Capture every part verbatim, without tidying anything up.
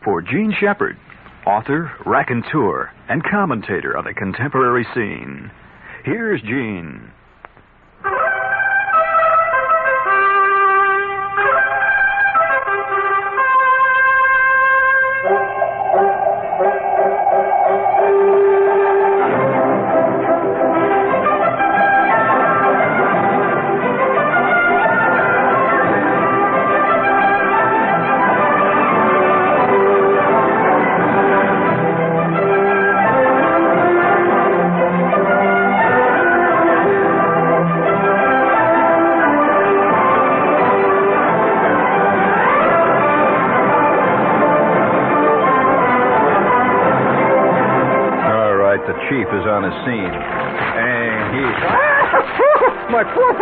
for Gene Shepard, author, raconteur, and commentator on the contemporary scene. Here's Gene. Chief is on the scene, and he's... Ah! My poor...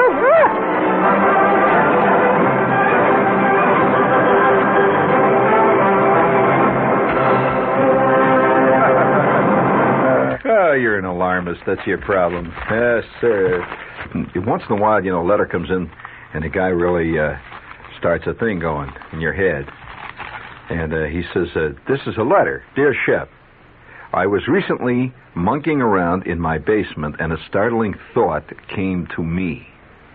Oh, you're an alarmist. That's your problem. Yes, sir. Once in a while, you know, a letter comes in, and the guy really uh, starts a thing going in your head. And uh, he says, uh, this is a letter. Dear Shep, I was recently monkeying around in my basement, and a startling thought came to me.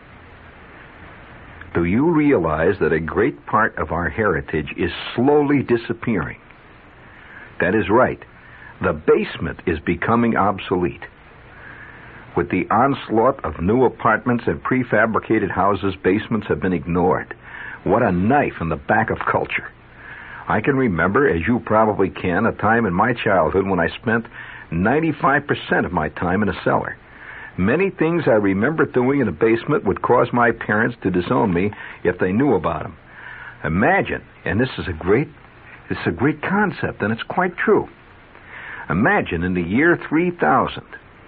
Do you realize that a great part of our heritage is slowly disappearing? That is right. The basement is becoming obsolete. With the onslaught of new apartments and prefabricated houses, basements have been ignored. What a knife in the back of culture. I can remember, as you probably can, a time in my childhood when I spent ninety-five percent of my time in a cellar. Many things I remember doing in the basement would cause my parents to disown me if they knew about them. Imagine, and this is a great, this is a great concept, and it's quite true. Imagine in the year three thousand,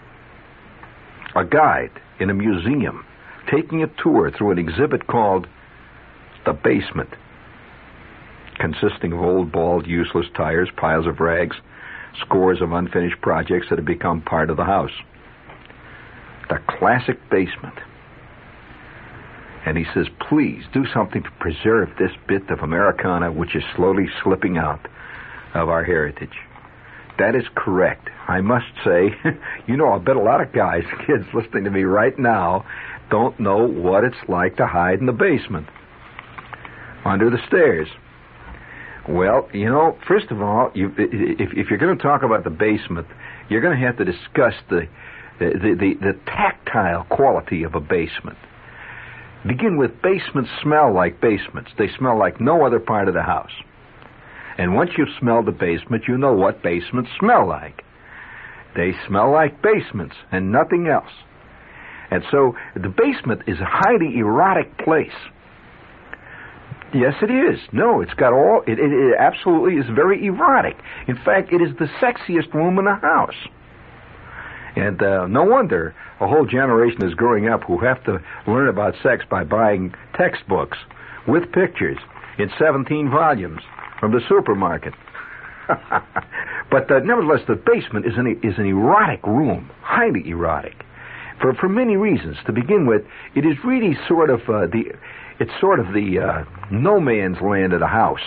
a guide in a museum taking a tour through an exhibit called The Basement, consisting of old, bald, useless tires, piles of rags, scores of unfinished projects that have become part of the house. The classic basement. And he says, please do something to preserve this bit of Americana which is slowly slipping out of our heritage. That is correct. I must say, you know, I bet a lot of guys, kids listening to me right now, don't know what it's like to hide in the basement, under the stairs. Well, you know, first of all, you, if, if you're going to talk about the basement, you're going to have to discuss the, the, the, the tactile quality of a basement. Begin with, basements smell like basements. They smell like no other part of the house. And once you've smelled the basement, you know what basements smell like. They smell like basements and nothing else. And so the basement is a highly erotic place. Yes, it is. No, it's got all... It, it, it absolutely is very erotic. In fact, it is the sexiest room in the house. And uh, no wonder a whole generation is growing up who have to learn about sex by buying textbooks with pictures in seventeen volumes from the supermarket. But uh, nevertheless, the basement is an, is an erotic room, highly erotic, for, for many reasons. To begin with, it is really sort of uh, the... It's sort of the uh, no man's land of the house.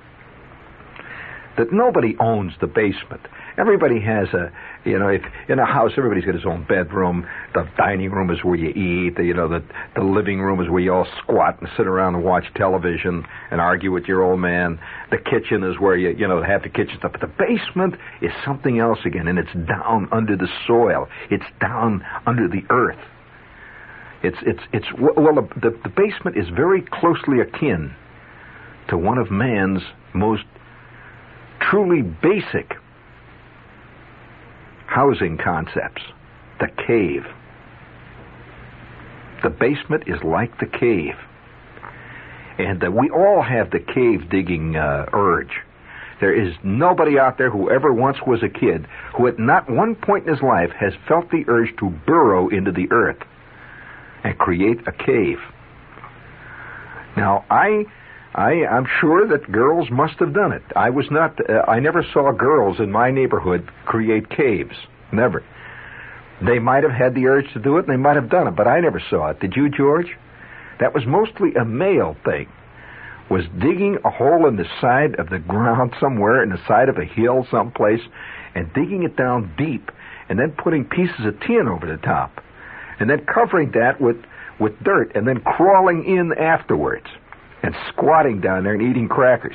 That nobody owns the basement. Everybody has a, you know, if in a house, everybody's got his own bedroom. The dining room is where you eat. The, you know, the, the living room is where you all squat and sit around and watch television and argue with your old man. The kitchen is where you, you know, have the kitchen stuff. But the basement is something else again, and it's down under the soil. It's down under the earth. It's, it's, it's, well, the, the basement is very closely akin to one of man's most truly basic housing concepts, the cave. The basement is like the cave. And uh, we all have the cave-digging uh, urge. There is nobody out there who ever once was a kid who at not one point in his life has felt the urge to burrow into the earth and create a cave. Now, I, I, I'm sure that girls must have done it. I was not, uh, I never saw girls in my neighborhood create caves. Never. They might have had the urge to do it, and they might have done it, but I never saw it. Did you, George? That was mostly a male thing. was digging a hole in the side of the ground somewhere, in the side of a hill someplace, and digging it down deep, and then putting pieces of tin over the top, and then covering that with, with dirt, and then crawling in afterwards, and squatting down there and eating crackers.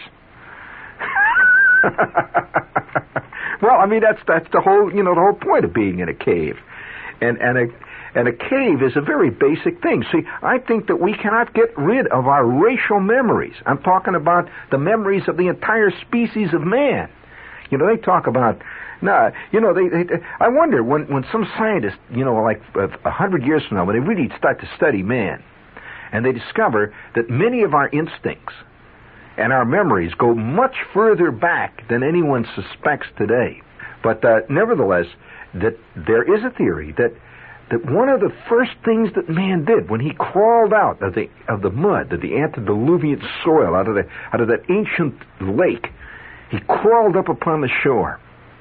Well, I mean, that's that's the whole, you know, the whole point of being in a cave. And and a and a cave is a very basic thing. See, I think that we cannot get rid of our racial memories. I'm talking about the memories of the entire species of man. You know, they talk about, nah, you know, they, they I wonder when, when some scientists, you know, like a hundred years from now, when they really start to study man, and they discover that many of our instincts and our memories go much further back than anyone suspects today. But uh, nevertheless, that there is a theory that that one of the first things that man did when he crawled out of the of the mud, of the antediluvian soil, out of the out of that ancient lake, he crawled up upon the shore.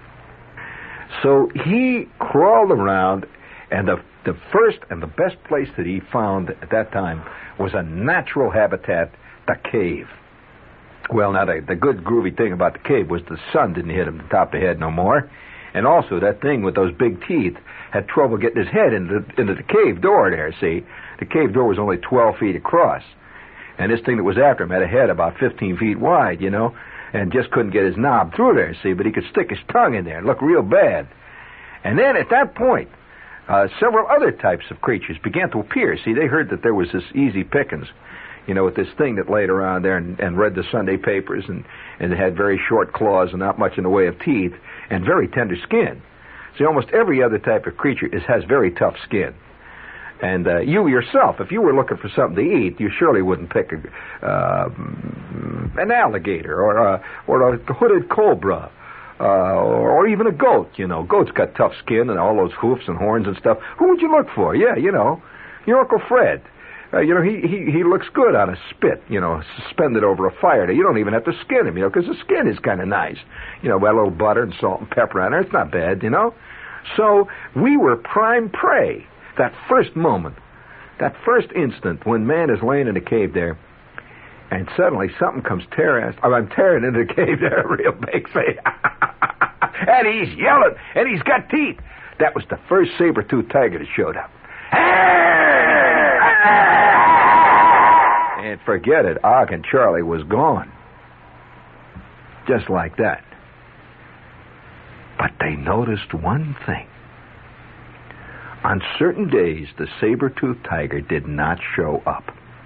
So he crawled around, and the the first and the best place that he found at that time was a natural habitat, the cave. Well, now, the, the good groovy thing about the cave was the sun didn't hit him the top of the head no more. And also, that thing with those big teeth had trouble getting his head into, into the cave door there, see? The cave door was only twelve feet across. And this thing that was after him had a head about fifteen feet wide, you know, and just couldn't get his knob through there, see? But he could stick his tongue in there and look real bad. And then, at that point, uh, several other types of creatures began to appear. See, they heard that there was this easy pickings, you know, with this thing that laid around there and, and read the Sunday papers, and, and it had very short claws and not much in the way of teeth and very tender skin. See, almost every other type of creature is, has very tough skin. And uh, you yourself, if you were looking for something to eat, you surely wouldn't pick a, uh, an alligator or a, or a hooded cobra uh, or, or even a goat. You know, goats got tough skin and all those hoofs and horns and stuff. Who would you look for? Yeah, you know, your Uncle Fred. Uh, you know, he, he he looks good on a spit, you know, suspended over a fire. You don't even have to skin him, you know, because the skin is kind of nice. You know, with a little butter and salt and pepper on it. It's not bad, you know. So we were prime prey. That first moment, that first instant when man is laying in a cave there, and suddenly something comes tearing, I'm tearing into the cave there, a real big face. And he's yelling, and he's got teeth. That was the first saber-toothed tiger that showed up. And forget it, Og and Charlie was gone. Just like that. But they noticed one thing. On certain days, the saber-toothed tiger did not show up.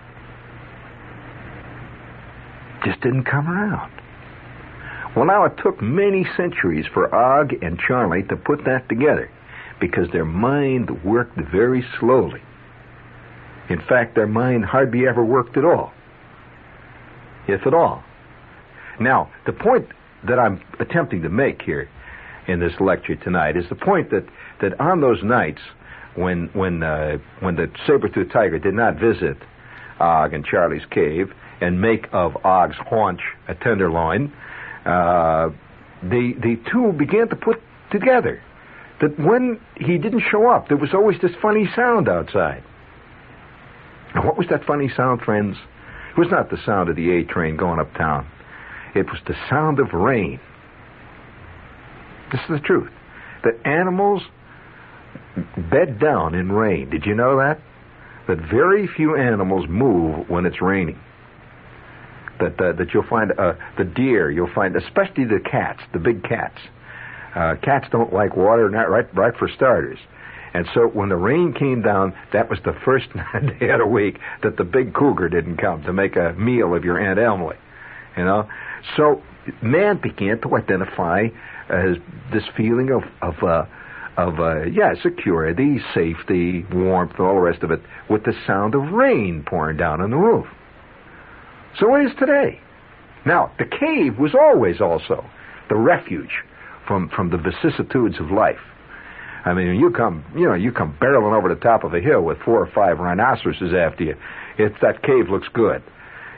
Just didn't come around. Well, now it took many centuries for Og and Charlie to put that together, because their mind worked very slowly. In fact, their mind hardly ever worked at all, if at all. Now, the point that I'm attempting to make here in this lecture tonight is the point that, that on those nights when when uh, when the saber-toothed tiger did not visit Og and Charlie's cave and make of Og's haunch a tenderloin, uh, the the two began to put together that when he didn't show up, there was always this funny sound outside. Now, what was that funny sound, friends? It was not the sound of the A train going uptown. It was the sound of rain. This is the truth. That animals bed down in rain. Did you know that? That very few animals move when it's raining. That uh, that you'll find uh, the deer, you'll find, especially the cats, the big cats. Uh, cats don't like water, not right, right for starters. And so when the rain came down, that was the first day of the week that the big cougar didn't come to make a meal of your Aunt Emily. You know? So man began to identify uh, this feeling of, of, uh, of uh, yeah, security, safety, warmth, all the rest of it, with the sound of rain pouring down on the roof. So it is today. Now, the cave was always also the refuge from, from the vicissitudes of life. I mean, you come, you know, you come barreling over the top of a hill with four or five rhinoceroses after you. If that cave looks good,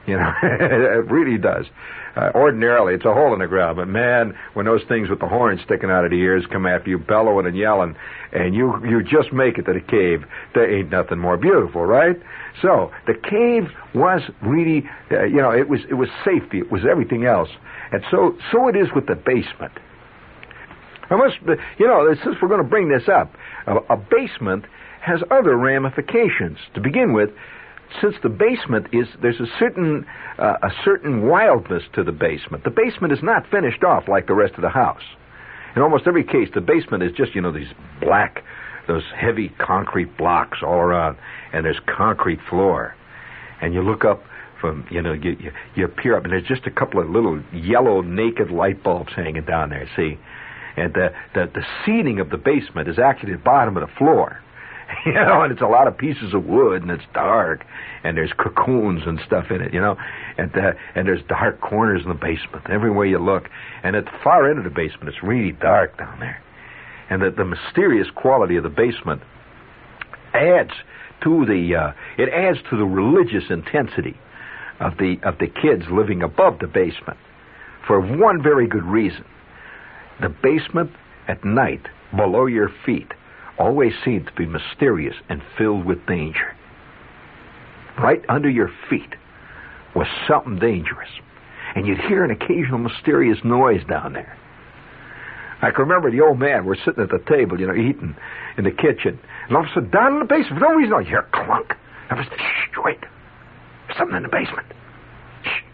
You know, it really does. Uh, ordinarily, it's a hole in the ground, but man, when those things with the horns sticking out of the ears come after you, bellowing and yelling, and you you just make it to the cave, there ain't nothing more beautiful, right? So the cave was really, uh, you know, it was it was safety, it was everything else, and so so it is with the basement. I must, you know, since we're going to bring this up, a, a basement has other ramifications. To begin with, since the basement is, there's a certain uh, a certain wildness to the basement. The basement is not finished off like the rest of the house. In almost every case, the basement is just, you know, these black, those heavy concrete blocks all around, and there's concrete floor. And you look up from, you know, you, you, you peer up, and there's just a couple of little yellow naked light bulbs hanging down there, see? And the, the, the seating of the basement is actually the bottom of the floor. You know, and it's a lot of pieces of wood, and it's dark, and there's cocoons and stuff in it, you know, and uh, and there's dark corners in the basement everywhere you look. And at the far end of the basement, it's really dark down there. And the, the mysterious quality of the basement adds to the uh, it adds to the religious intensity of the of the kids living above the basement, for one very good reason. The basement at night, below your feet, always seemed to be mysterious and filled with danger. Right under your feet was something dangerous, and you'd hear an occasional mysterious noise down there. I can remember the old man, we're sitting at the table, you know, eating in the kitchen, and all of a sudden, down in the basement, for no reason, you hear a clunk. I was, shh, wait, there's something in the basement. Shh.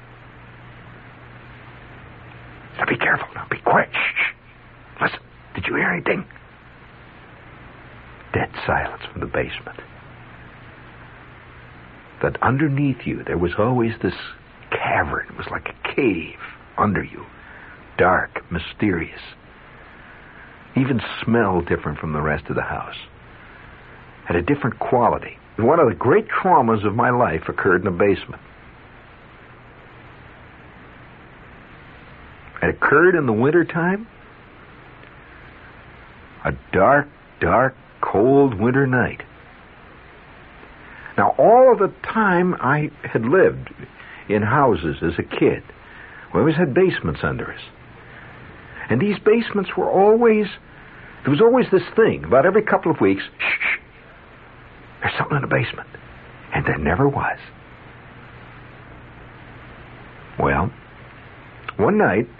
Now be careful, now be quiet, shh, shh. Listen, did you hear anything? Dead silence from the basement. That underneath you, there was always this cavern. It was like a cave under you. Dark, mysterious. Even smelled different from the rest of the house. Had a different quality. One of the great traumas of my life occurred in the basement. It occurred in the wintertime. A dark, dark, cold winter night. Now, all of the time I had lived in houses as a kid, we always had basements under us. And these basements were always, there was always this thing, about every couple of weeks, shh, shh, there's something in the basement. And there never was. Well, one night,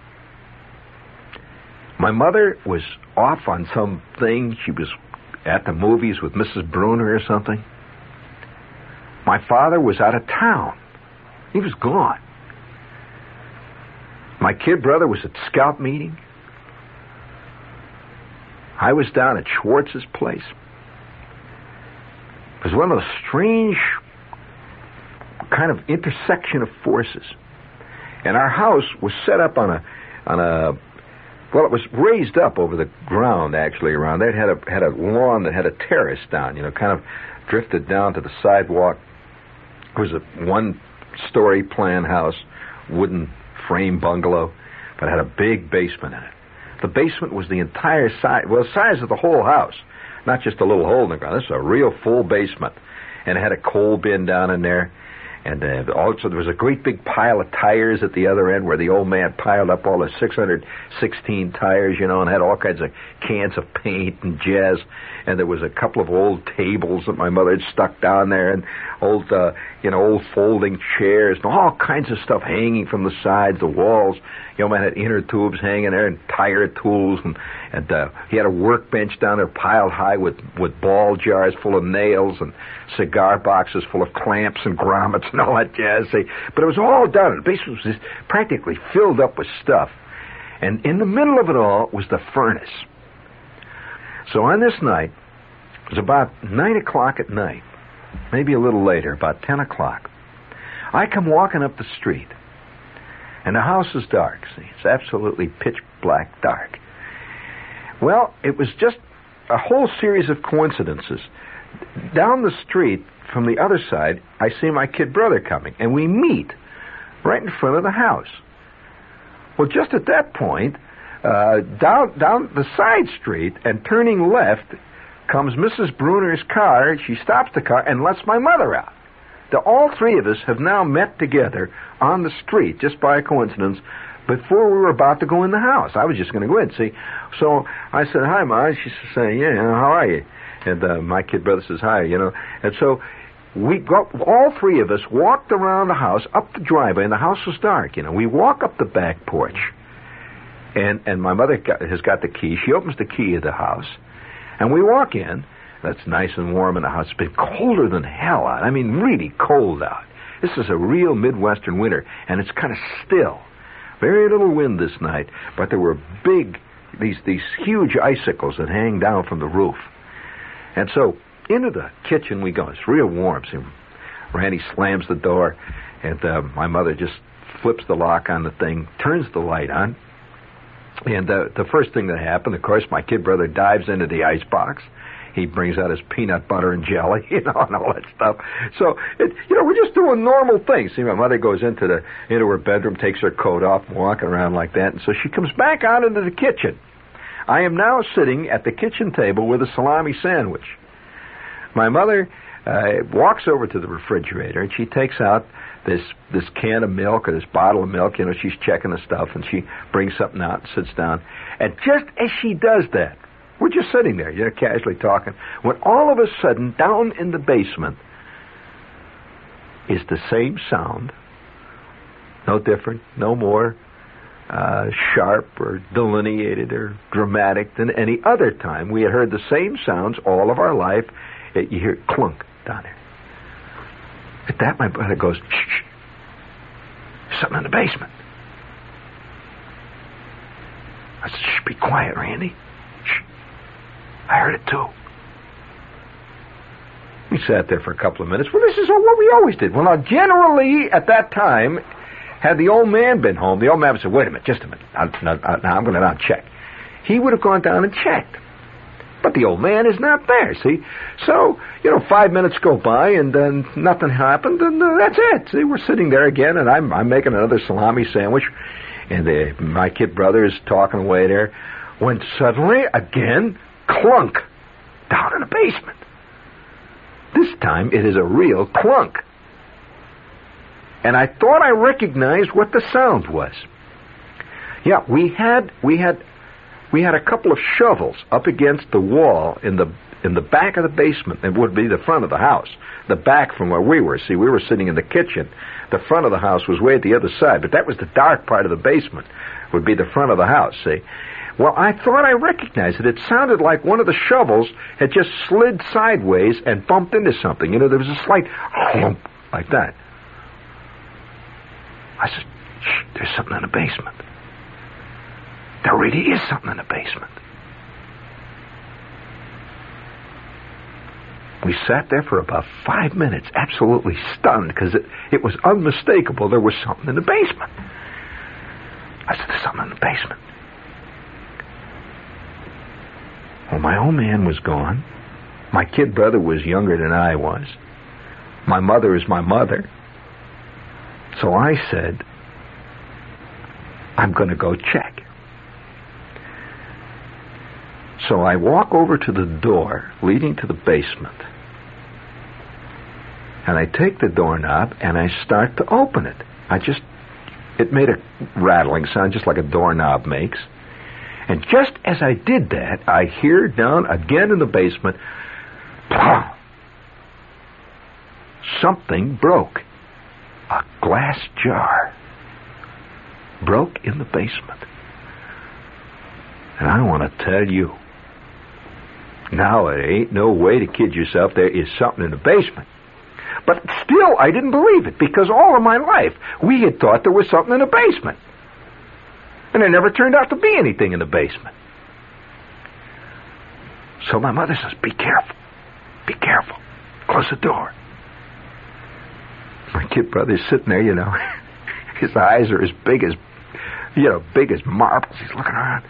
my mother was off on something. She was at the movies with Missus Bruner or something. My father was out of town. He was gone. My kid brother was at scout meeting. I was down at Schwartz's place. It was one of those strange kind of intersection of forces. And our house was set up on a on a well, it was raised up over the ground, actually, around there. It had a, had a lawn that had a terrace down, you know, kind of drifted down to the sidewalk. It was a one-story plan house, wooden frame bungalow, but it had a big basement in it. The basement was the entire size, well, the size of the whole house, not just a little hole in the ground. This is a real full basement. And it had a coal bin down in there. And uh, also there was a great big pile of tires at the other end where the old man piled up all the six hundred sixteen tires, you know, and had all kinds of cans of paint and jazz. And there was a couple of old tables that my mother had stuck down there, and old, uh, you know, old folding chairs, and all kinds of stuff hanging from the sides, the walls. The old man had inner tubes hanging there and tire tools, and, and uh, he had a workbench down there piled high with, with ball jars full of nails and cigar boxes full of clamps and grommets and all that jazz. See? But it was all done. The basement was just practically filled up with stuff. And in the middle of it all was the furnace. So on this night, it was about nine o'clock at night, maybe a little later, about ten o'clock. I come walking up the street, and the house is dark. See, it's absolutely pitch black dark. Well, it was just a whole series of coincidences. Down the street, from the other side, I see my kid brother coming, and we meet right in front of the house. Well, just at that point, uh, down down the side street and turning left comes Missus Bruner's car. She stops the car and lets my mother out. the, all three of us have now met together on the street, just by a coincidence, before we were about to go in the house. I was just going to go in, see. So I said, hi, Ma. She said, yeah, how are you? And uh, my kid brother says, hi, you know. And so we got, all three of us walked around the house, up the driveway, and the house was dark, you know. We walk up the back porch, and, and my mother got, has got the key. She opens the key of the house, and we walk in. That's nice and warm in the house. It's been colder than hell out. I mean, really cold out. This is a real Midwestern winter, and it's kind of still. Very little wind this night, but there were big, these these huge icicles that hang down from the roof. And so into the kitchen we go. It's real warm. See, Randy slams the door, and uh, my mother just flips the lock on the thing, turns the light on. And uh, the first thing that happened, of course, my kid brother dives into the icebox. He brings out his peanut butter and jelly, you know, and all that stuff. So, it, you know, we're just doing normal things. See, my mother goes into the into her bedroom, takes her coat off, walking around like that, and so she comes back out into the kitchen. I am now sitting at the kitchen table with a salami sandwich. My mother uh, walks over to the refrigerator, and she takes out this this can of milk or this bottle of milk. You know, she's checking the stuff, and she brings something out and sits down. And just as she does that, we're just sitting there, you know, casually talking, when all of a sudden, down in the basement, is the same sound, no different, no more uh, sharp or delineated or dramatic than any other time. We had heard the same sounds all of our life. It, you hear it clunk down there. At that, my brother goes, shh, shh. There's something in the basement. I said, shh, be quiet, Randy. Shh. I heard it, too. We sat there for a couple of minutes. Well, this is what we always did. Well, now, generally, at that time, had the old man been home, the old man would say, wait a minute, just a minute. Now, now, now I'm going to now check. He would have gone down and checked. But the old man is not there, see? So, you know, five minutes go by, and then nothing happened, and uh, that's it. See, we're sitting there again, and I'm, I'm making another salami sandwich, and the, my kid brother is talking away there, when suddenly, again, clunk down in the basement. This time it is a real clunk. And I thought I recognized what the sound was. Yeah, we had we had we had a couple of shovels up against the wall in the in the back of the basement. It would be the front of the house. The back from where we were. See, we were sitting in the kitchen. The front of the house was way at the other side, but that was the dark part of the basement. Would be the front of the house, see? Well, I thought I recognized it. It sounded like one of the shovels had just slid sideways and bumped into something. You know, there was a slight hump like that. I said, shh, there's something in the basement. There really is something in the basement. We sat there for about five minutes, absolutely stunned, because it, it was unmistakable. There was something in the basement. I said, there's something in the basement. Well, my old man was gone. My kid brother was younger than I was. My mother is my mother. So I said, I'm going to go check. So I walk over to the door leading to the basement. And I take the doorknob and I start to open it. I just, it made a rattling sound just like a doorknob makes. And just as I did that, I hear down again in the basement, pow! Something broke. A glass jar broke in the basement. And I want to tell you, now it ain't no way to kid yourself. There is something in the basement. But still, I didn't believe it, because all of my life, we had thought there was something in the basement. And there never turned out to be anything in the basement. So my mother says, be careful. Be careful. Close the door. My kid brother's sitting there, you know. His eyes are as big as, you know, big as marbles. He's looking around.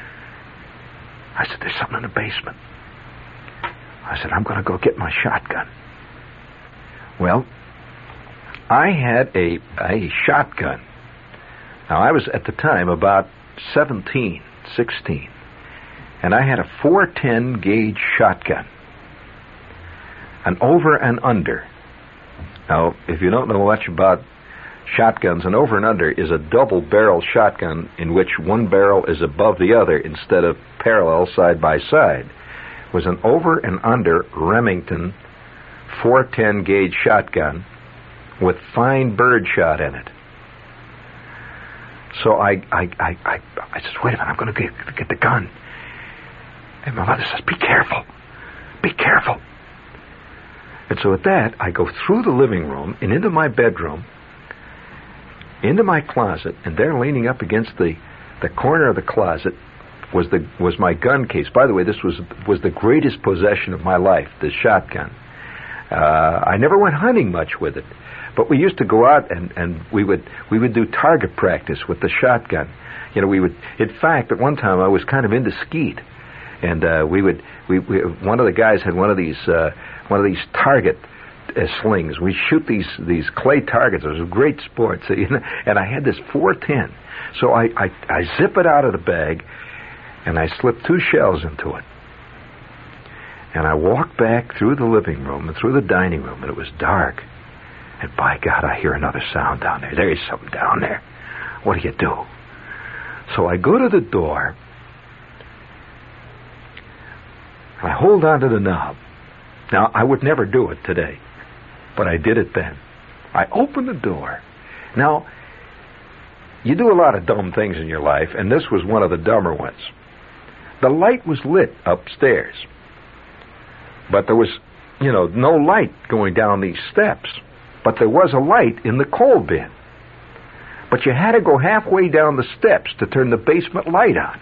I said, there's something in the basement. I said, I'm going to go get my shotgun. Well, I had a, a shotgun. Now, I was, at the time, about seventeen, sixteen. And I had a four ten gauge shotgun. An over and under Now, if you don't know much about shotguns, an over and under is a double-barrel shotgun in which one barrel is above the other instead of parallel side by side. It was an over and under Remington four ten gauge shotgun with fine bird shot in it. So I, I, I, I, I said, wait a minute, I'm going to get, get the gun. And my mother says, be careful, be careful. And so at that, I go through the living room and into my bedroom, into my closet, and there leaning up against the, the corner of the closet was the was my gun case. By the way, this was was the greatest possession of my life, this shotgun. Uh, I never went hunting much with it, but we used to go out and, and we would we would do target practice with the shotgun. You know, we would. In fact, at one time I was kind of into skeet, and uh, we would we, we one of the guys had one of these uh, one of these target uh, slings. We shoot these these clay targets. It was a great sport. So, you know, and I had this four ten. So I, I I zip it out of the bag, and I slip two shells into it. And I walk back through the living room and through the dining room, and it was dark. And by God, I hear another sound down there. There is something down there. What do you do? So I go to the door. I hold on to the knob. Now, I would never do it today, but I did it then. I open the door. Now, you do a lot of dumb things in your life, and this was one of the dumber ones. The light was lit upstairs, but there was, you know, no light going down these steps. But there was a light in the coal bin. But you had to go halfway down the steps to turn the basement light on.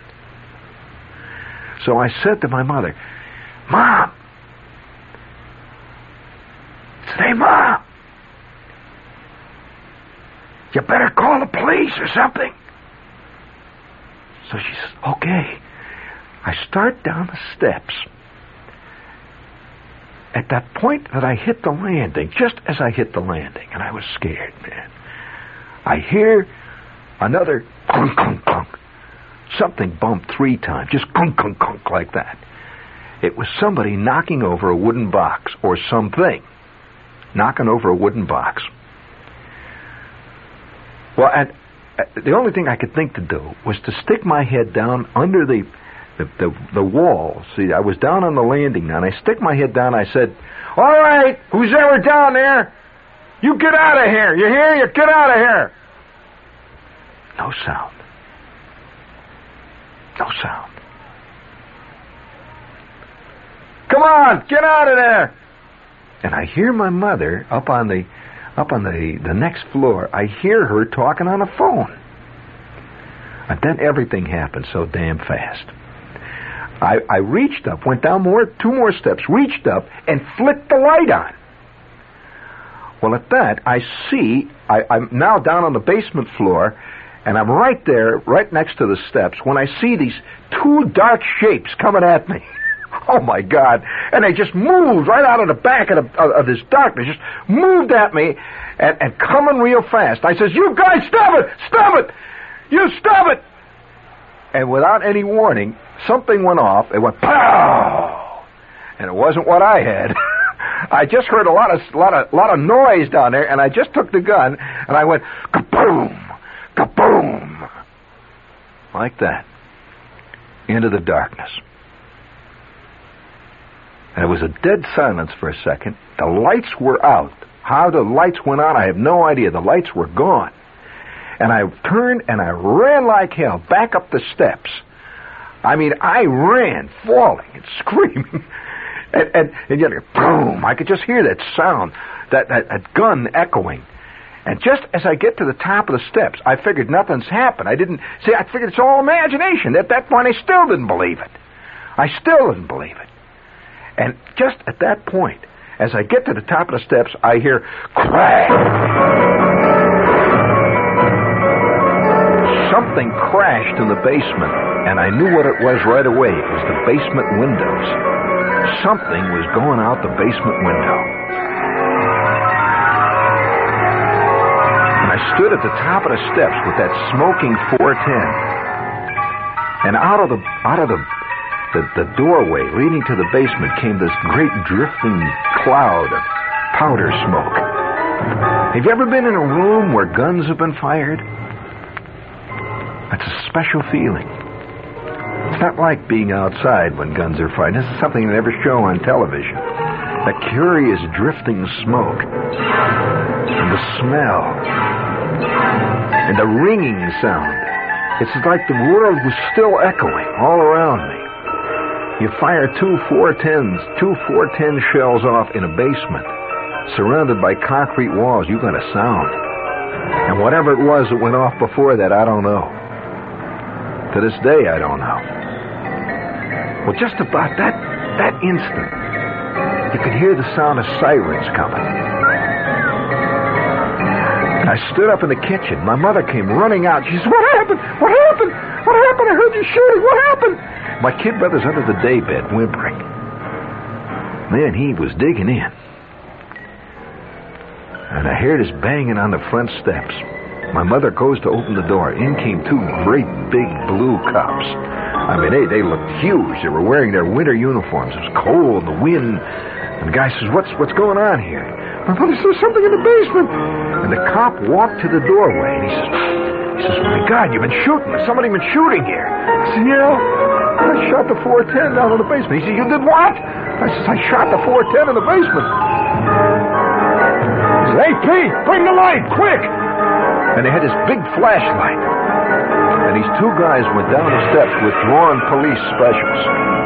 So I said to my mother, Mom! I said, hey, Mom! You better call the police or something. So she says, okay. I start down the steps. At that point that I hit the landing, just as I hit the landing, and I was scared, man, I hear another clunk, clunk, clunk. Something bumped three times, just clunk, clunk, clunk like that. It was somebody knocking over a wooden box, or something, knocking over a wooden box. Well, and uh, the only thing I could think to do was to stick my head down under the The, the the wall. See, I was down on the landing now, and I stick my head down. I said, all right, who's ever down there, you get out of here. You hear? You get out of here. No sound. No sound. Come on, get out of there. And I hear my mother up on the up on the, the next floor. I hear her talking on the phone. And then everything happened so damn fast. I, I reached up, went down more, two more steps, reached up, and flicked the light on. Well, at that, I see, I, I'm now down on the basement floor, and I'm right there, right next to the steps, when I see these two dark shapes coming at me. Oh, my God. And they just moved right out of the back of, the, of, of this darkness, just moved at me, and, and coming real fast. I says, you guys, stop it! Stop it! You stop it! And without any warning, something went off. It went pow, and it wasn't what I had. I just heard a lot of lot of lot of noise down there, and I just took the gun and I went kaboom, kaboom, like that, into the darkness. And it was a dead silence for a second. The lights were out. How the lights went out, I have no idea. The lights were gone. And I turned and I ran like hell back up the steps. I mean, I ran, falling and screaming. and, and, and you know, boom, I could just hear that sound, that, that, that gun echoing. And just as I get to the top of the steps, I figured nothing's happened. I didn't, see, I figured it's all imagination. At that point, I still didn't believe it. I still didn't believe it. And just at that point, as I get to the top of the steps, I hear crash. Something crashed in the basement, and I knew what it was right away. It was the basement windows. Something was going out the basement window. And I stood at the top of the steps with that smoking four ten. And out of the out of the, the, the doorway leading to the basement came this great drifting cloud of powder smoke. Have you ever been in a room where guns have been fired? That's a special feeling. It's not like being outside when guns are fired. This is something they never show on television. The curious drifting smoke, and the smell, and the ringing sound. It's like the world was still echoing all around me. You fire two four tens, two four ten shells off in a basement, surrounded by concrete walls, you got a sound. And whatever it was that went off before that, I don't know. To this day, I don't know. Well, just about that that instant, you could hear the sound of sirens coming. I stood up in the kitchen. My mother came running out. She said, "What happened? What happened? What happened? I heard you shooting. What happened?" My kid brother's under the daybed, whimpering. Then he was digging in. And I heard his banging on the front steps. My mother goes to open the door. In came two great big blue cops. I mean, they, they looked huge. They were wearing their winter uniforms. It was cold, the wind. And the guy says, what's what's going on here? My mother says, something in the basement. And the cop walked to the doorway, and he says, he says, my God, you've been shooting. There's somebody been shooting here. I said, yeah, I shot the four ten down in the basement. He said, you did what? I said, I shot the four ten in the basement. He said, hey, Pete, bring the light, quick. And they had this big flashlight. And these two guys went down the steps with drawn police specials.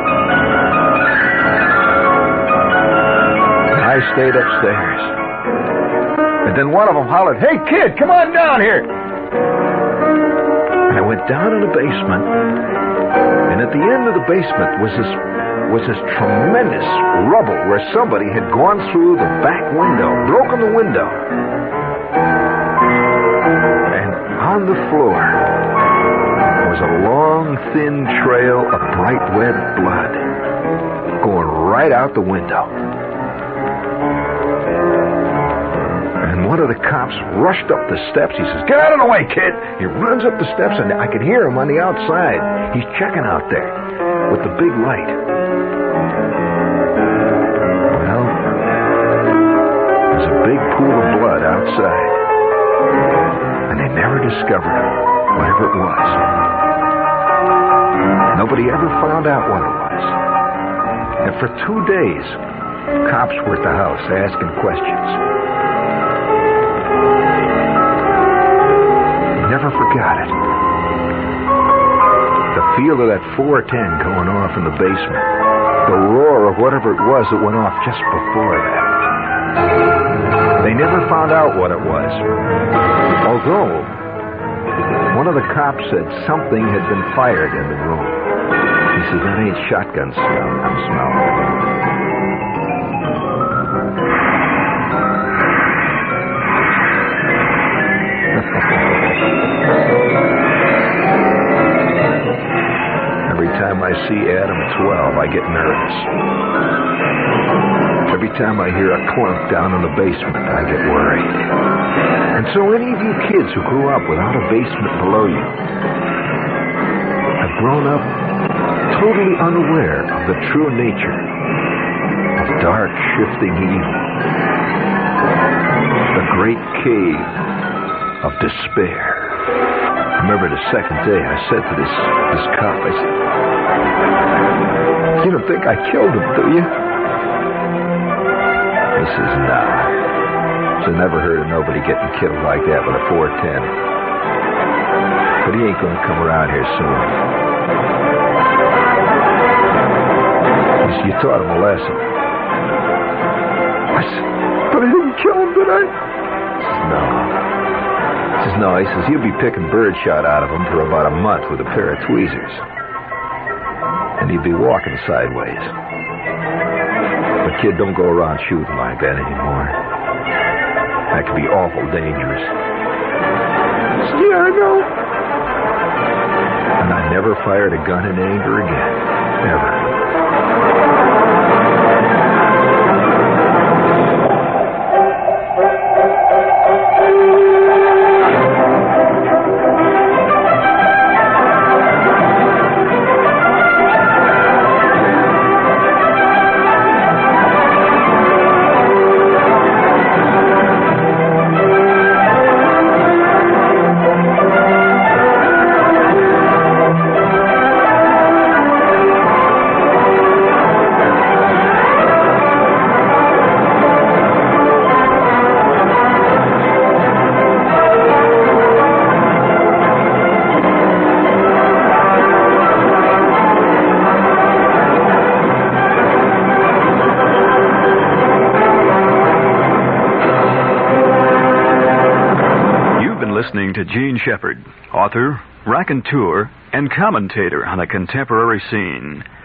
And I stayed upstairs. And then one of them hollered, hey, kid, come on down here. And I went down in the basement. And at the end of the basement was this was this tremendous rubble where somebody had gone through the back window, broken the window. And on the floor was a long, thin trail of bright red blood going right out the window. And one of the cops rushed up the steps. He says, get out of the way, kid. He runs up the steps, and I could hear him on the outside. He's checking out there with the big light. Well, there's a big pool of blood outside. And they never discovered him, whatever it was. Nobody ever found out what it was. And for two days, cops were at the house asking questions. Never forgot it. The feel of that four ten going off in the basement. The roar of whatever it was that went off just before that. They never found out what it was. Although, one of the cops said something had been fired in the room. He said, that ain't shotgun smell I'm smelling. Every time I see Adam twelve, I get nervous. Every time I hear a clunk down in the basement, I get worried. And so any of you kids who grew up without a basement below you have grown up totally unaware of the true nature of dark, shifting evil. The great cave of despair. I remember the second day I said to this, this cop, I said, you don't think I killed him, do you? He says, nah. So never heard of nobody getting killed like that with a four ten. But he ain't going to come around here soon. He said, you taught him a lesson. I said, but I didn't kill him, did I? He says, no. He says, no. He says, you'll be picking birdshot out of him for about a month with a pair of tweezers. And he'd be walking sideways. But kid, don't go around shooting like that anymore. That could be awful dangerous. Yeah, I know. And I never fired a gun in anger again. Never. listening to Gene Shepard, author, raconteur, and commentator on a contemporary scene.